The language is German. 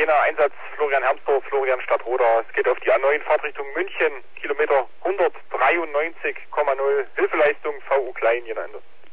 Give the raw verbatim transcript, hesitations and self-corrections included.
jener Einsatz Florian Hermsdorf, Florian Stadtroda. Es geht auf die A neun Fahrtrichtung München, Kilometer hundertdreiundneunzig Komma null, Hilfeleistung V U Klein, jener Ende.